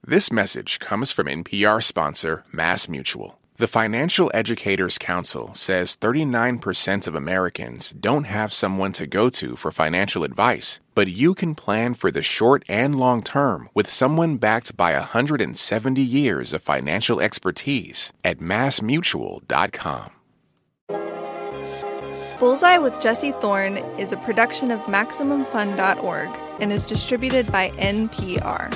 This message comes from NPR sponsor MassMutual. The Financial Educators Council says 39% of Americans don't have someone to go to for financial advice, but you can plan for the short and long term with someone backed by 170 years of financial expertise at MassMutual.com. Bullseye with Jesse Thorne is a production of MaximumFun.org and is distributed by NPR.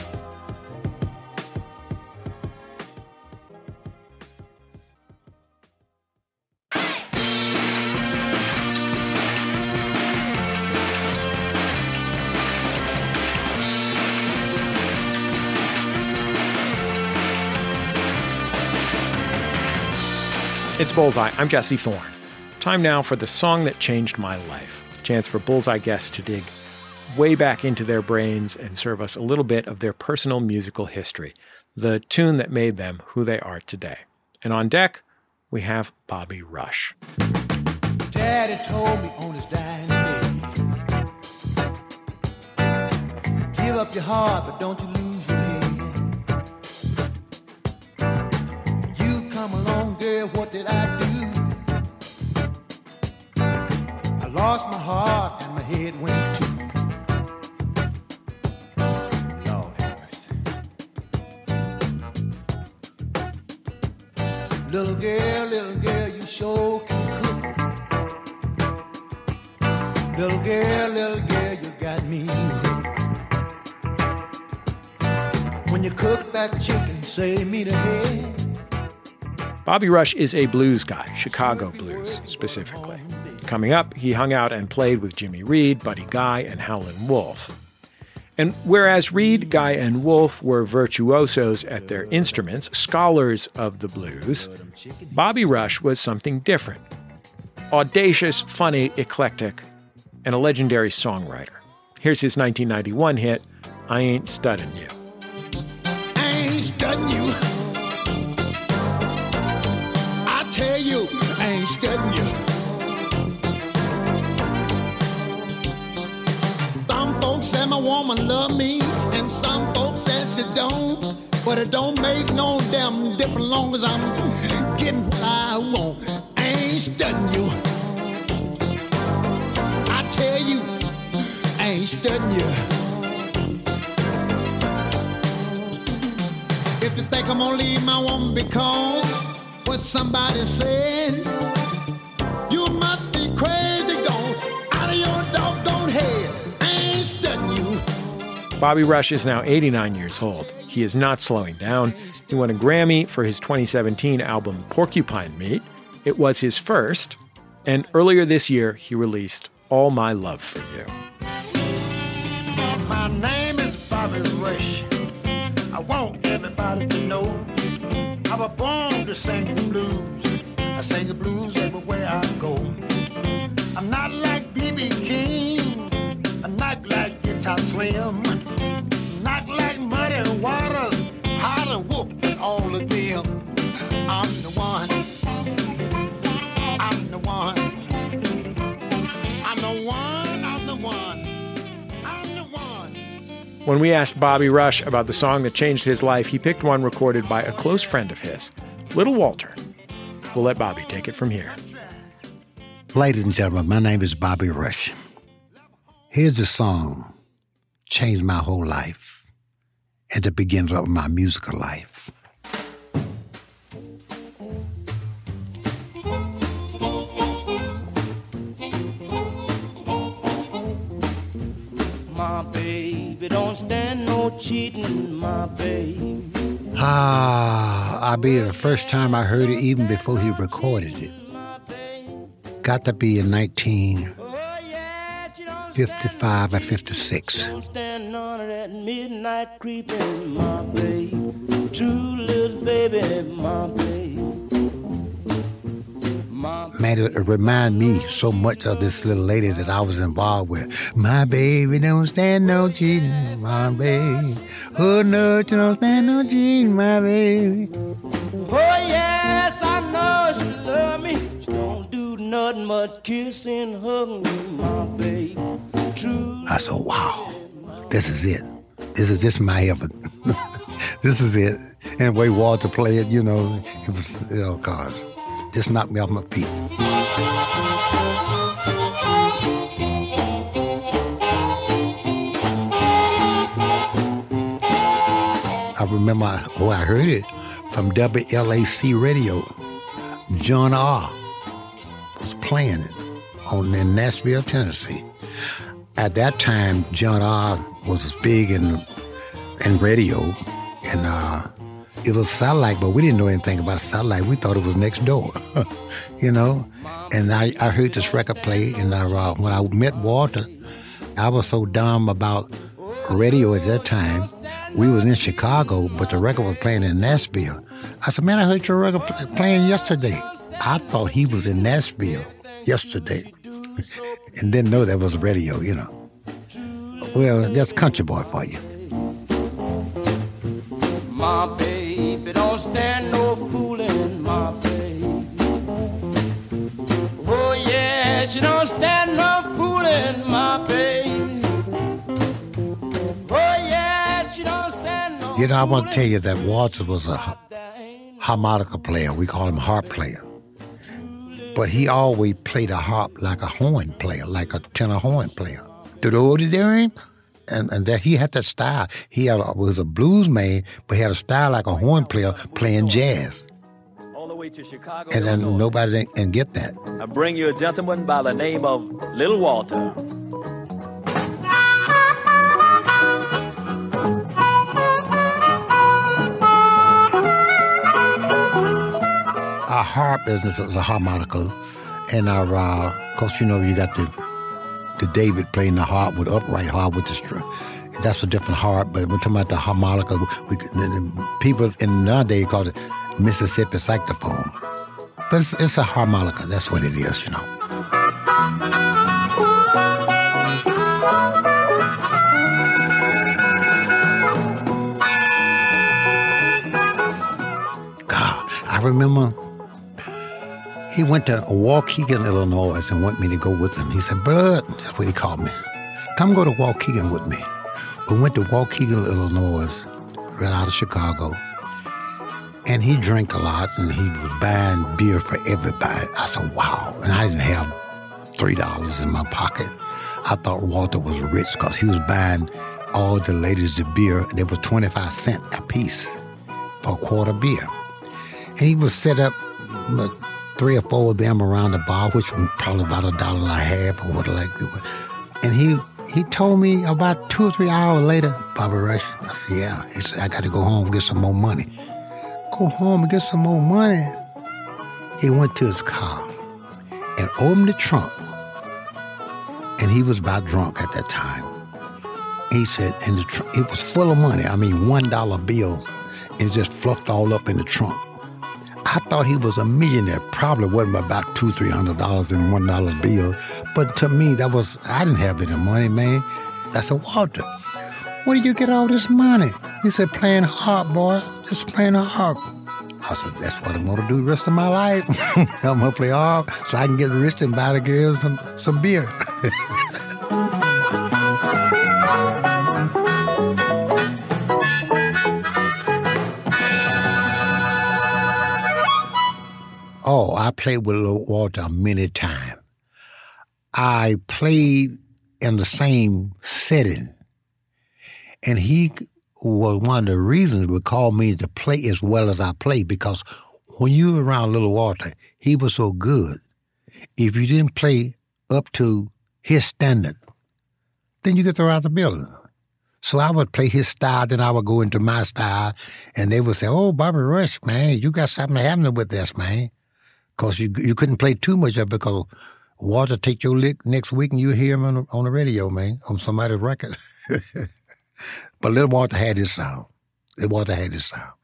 It's Bullseye. I'm Jesse Thorne. Time now for the song that changed my life. A chance for Bullseye guests to dig way back into their brains and serve us a little bit of their personal musical history, the tune that made them who they are today. And on deck, we have Bobby Rush. Daddy told me on his dying day, give up your heart, but don't you lose your head. You come along, girl, what did I do? I lost my heart and my head went too. Lord have mercy. Little girl, you sure can cook. Little girl, you got me hooked. When you cook that chicken, save me the head. Bobby Rush is a blues guy, Chicago blues specifically. Coming up, he hung out and played with Jimmy Reed, Buddy Guy, and Howlin' Wolf. And whereas Reed, Guy, and Wolf were virtuosos at their instruments, scholars of the blues, Bobby Rush was something different. Audacious, funny, eclectic, and a legendary songwriter. Here's his 1991 hit, I Ain't Studdin' You. I ain't studdin' you. I tell you, I ain't studdin' you. Some folks say my woman love me, and some folks say she don't. But it don't make no damn difference long as I'm getting what I want. I ain't studdin' you. I tell you, I ain't studdin' you. If you think I'm gonna leave my woman because what somebody said, you must be crazy, gone out of your doggone head. I ain't studying you. Bobby Rush is now 89 years old. He is not slowing down. He won a Grammy for his 2017 album Porcupine Meat. It was his first, and earlier this year he released All My Love for You. My name is Bobby Rush. I want everybody to know I was born to sing the blues. I sing the blues everywhere I go. I'm not like B.B. King. I'm not like Guitar Slim. Not like Muddy Waters, Howlin' Wolf, and all of them. I'm the one. I'm the one. I'm the one. I'm the one. I'm the one. When we asked Bobby Rush about the song that changed his life, he picked one recorded by a close friend of his, Little Walter. We'll let Bobby take it from here. Ladies and gentlemen, my name is Bobby Rush. Here's a song, changed my whole life and the beginning of my musical life. My baby don't stand no cheating, my baby. I be the first time I heard it even before he recorded it. Got to be in 1955 or 56. Don't stand on it at midnight creeping, my baby. True little baby, my baby. Man, it remind me so much of this little lady that I was involved with. My baby don't stand no cheating, my baby. Oh, no, she don't stand no cheating, my baby. Oh, yes, I know she love me. She don't do nothing but kiss and hug me, my baby. True. I said, wow, this is it. This is just my heaven. This is it. And the way Walter played, it was, oh, God, just knocked me off my feet. I remember I heard it from WLAC radio. John R. was playing it in Nashville, Tennessee. At that time, John R. was big in radio, and it was satellite, but we didn't know anything about satellite. We thought it was next door, And I heard this record play, and when I met Walter, I was so dumb about radio at that time. We was in Chicago, but the record was playing in Nashville. I said, man, I heard your record playing yesterday. I thought he was in Nashville yesterday and didn't know that was radio, Well, that's country boy for you. My baby don't stand no fooling, my baby. Oh, yeah, she don't stand no fooling, my baby. Oh, yeah, she don't stand no I want to tell you that Walter was a harmonica player. We call him harp player. But he always played a harp like a horn player, like a tenor horn player. And that he had that style. He was a blues man, but he had a style like a horn player playing jazz. All the way to Chicago, and then nobody can get that. I bring you a gentleman by the name of Little Walter. Our harp business is a harmonica, and of course, you got the David playing the harp with upright harp with the string. That's a different harp, but we're talking about the harmonica. The people in nowadays call it Mississippi saxophone. But it's a harmonica. That's what it is, God, I remember he went to Waukegan, Illinois, and wanted me to go with him. He said, Bud, that's what he called me. Come go to Waukegan with me. We went to Waukegan, Illinois, right out of Chicago. And he drank a lot, and he was buying beer for everybody. I said, wow. And I didn't have $3 in my pocket. I thought Walter was rich because he was buying all the ladies the beer. They were 25 cents a piece for a quart of beer. And he would set up 3 or 4 of them around the bar, which was probably about $1.50 or what like that. And he told me about 2 or 3 hours later, Bobby Rush. I said, yeah. He said, I got to go home and get some more money. Go home and get some more money. He went to his car and opened the trunk. And he was about drunk at that time. He said, and it was full of money. I mean, $1 bills. And it just fluffed all up in the trunk. I thought he was a millionaire. Probably wasn't about $200-300 in $1 bill. But to me, I didn't have any money, man. I said, Walter, where did you get all this money? He said, playing harp, boy. Just playing a harp. I said, that's what I'm going to do the rest of my life. I'm going to play harp so I can get rich and buy the girls some beer. Oh, I played with Little Walter many times. I played in the same setting. And he was one of the reasons he would call me to play as well as I play, because when you were around Little Walter, he was so good. If you didn't play up to his standard, then you get thrown out the building. So I would play his style, then I would go into my style, and they would say, oh, Bobby Rush, man, you got something happening with this, man. Because you couldn't play too much of it because Walter take your lick next week and you hear him on the radio, man, on somebody's record. But Little Walter had his sound. Little Walter had his sound.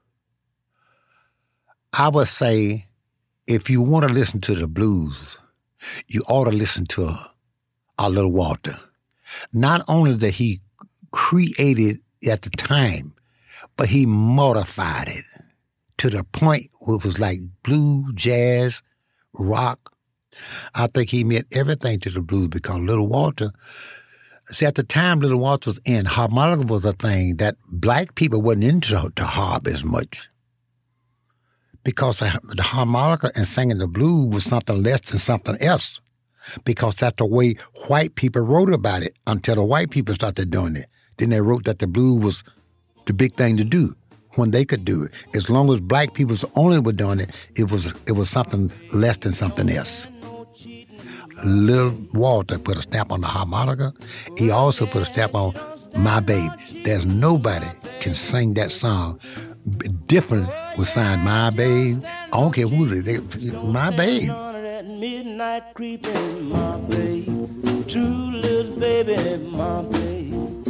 I would say if you want to listen to the blues, you ought to listen to our Little Walter. Not only that he created at the time, but he modified it to the point where it was like blues, jazz, rock. I think he meant everything to the blues because Little Walter, See, at the time Little Walter was in, harmonica was a thing that black people wasn't into harp as much. Because the harmonica and singing the blues was something less than something else. Because that's the way white people wrote about it until the white people started doing it. Then they wrote that the blues was the big thing to do when they could do it. As long as black people only were doing it, it was something less than something else. Little Walter put a stamp on the harmonica. He also put a stamp on My Baby. There's nobody can sing that song different with sign My Babe. I don't care who it is. My Babe. Midnight creeping, my babe, true little baby, my babe,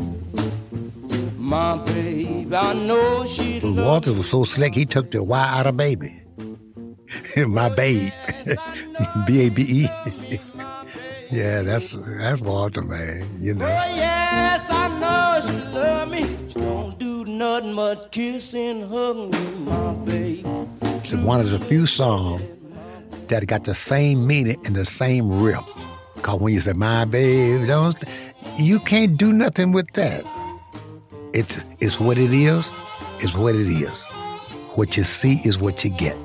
my babe. I know she. Walter was so slick, he took the Y out of baby. My babe, B-A-B-E. Yeah, that's Walter, man. You know. Oh yes, I know she love me. She don't do nothing but kiss and hug me, my babe. It's one of the few songs that got the same meaning and the same riff. Because when you say, my baby, you can't do nothing with that. It's what it is. It's what it is. What you see is what you get.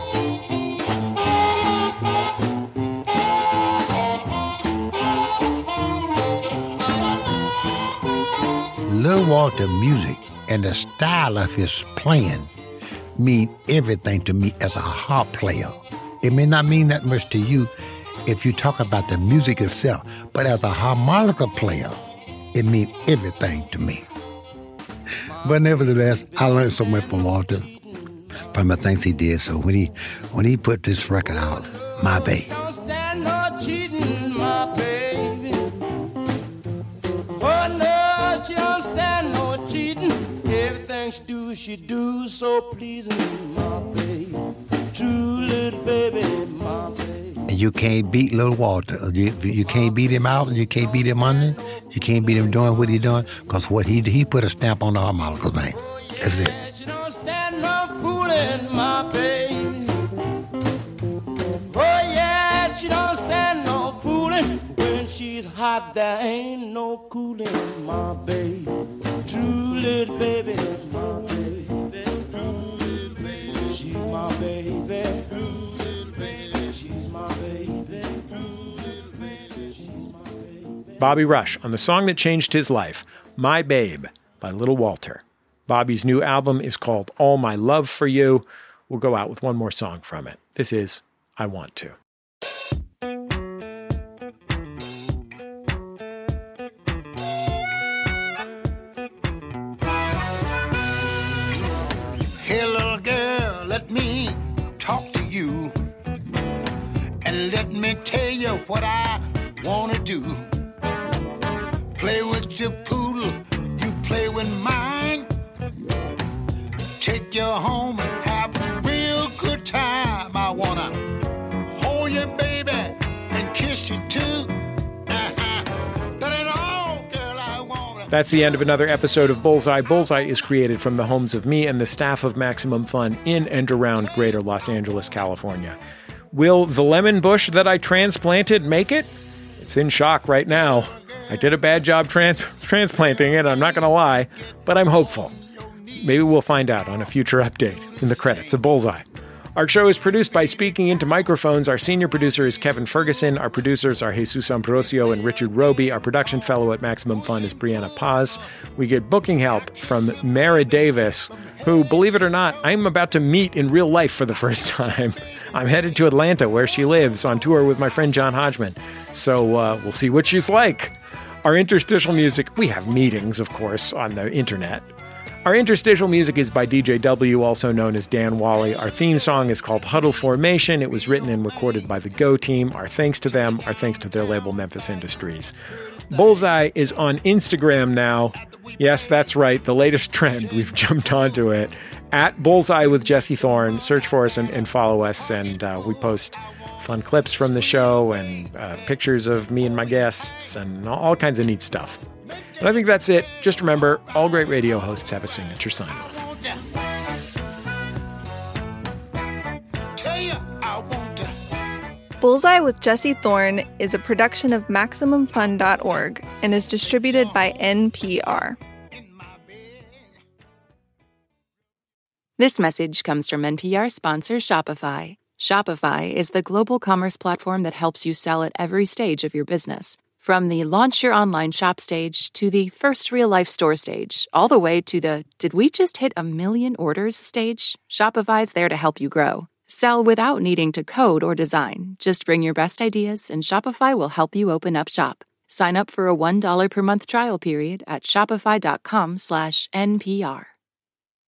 Little Walter music and the style of his playing mean everything to me as a harp player. It may not mean that much to you if you talk about the music itself, but as a harmonica player, it means everything to me. But nevertheless, I learned so much from Walter, from the things he did. So when he put this record out, My Babe. Don't stand no cheating, my baby. Oh no, she don't stand no cheating. Everything she do so pleasing, my baby. True little baby, my baby. And you can't beat Little Walter. You can't beat him out, and you can't beat him under. You can't beat him doing what he doing, because what he put a stamp on the harmonica thing. That's it. She don't stand no fooling, my baby. Oh yeah, she don't stand no fooling. When she's hot, there ain't no cooling, my baby. True little baby, my baby. True little baby, she's my baby. True little baby, she's my baby. True little baby, she's my baby. Bobby Rush on the song that changed his life, My Babe by Little Walter. Bobby's new album is called All My Love for You. We'll go out with one more song from it. This is I Want To. Hey, little girl, let me talk to you. And let me tell you what I want to do. Play with your poodle, you play with mine. Take you home and have a real good time. I want to hold you, baby, and kiss you too. That ain't all, girl, I want to. That's the end of another episode of Bullseye. Bullseye is created from the homes of me and the staff of Maximum Fun in and around greater Los Angeles, California. Will the lemon bush that I transplanted make it? It's in shock right now. I did a bad job transplanting it, I'm not going to lie, but I'm hopeful. Maybe we'll find out on a future update in the credits of Bullseye. Our show is produced by Speaking Into Microphones. Our senior producer is Kevin Ferguson. Our producers are Jesus Ambrosio and Richard Roby. Our production fellow at Maximum Fun is Brianna Paz. We get booking help from Mara Davis, who, believe it or not, I'm about to meet in real life for the first time. I'm headed to Atlanta, where she lives, on tour with my friend John Hodgman. So we'll see what she's like. Our interstitial music, we have meetings, of course, on the internet. Our interstitial music is by DJ W, also known as Dan Wally. Our theme song is called Huddle Formation. It was written and recorded by the Go Team. Our thanks to them. Our thanks to their label, Memphis Industries. Bullseye is on Instagram now. Yes, that's right. The latest trend. We've jumped onto it. At Bullseye with Jesse Thorne. Search for us and follow us. And we post fun clips from the show and pictures of me and my guests and all kinds of neat stuff. And I think that's it. Just remember, all great radio hosts have a signature sign-off. Tell you I want to Bullseye with Jesse Thorne is a production of MaximumFun.org and is distributed by NPR. This message comes from NPR sponsor Shopify. Shopify is the global commerce platform that helps you sell at every stage of your business. From the launch your online shop stage to the first real-life store stage, all the way to the did we just hit 1 million orders stage, Shopify's there to help you grow. Sell without needing to code or design. Just bring your best ideas and Shopify will help you open up shop. Sign up for a $1 per month trial period at shopify.com/NPR.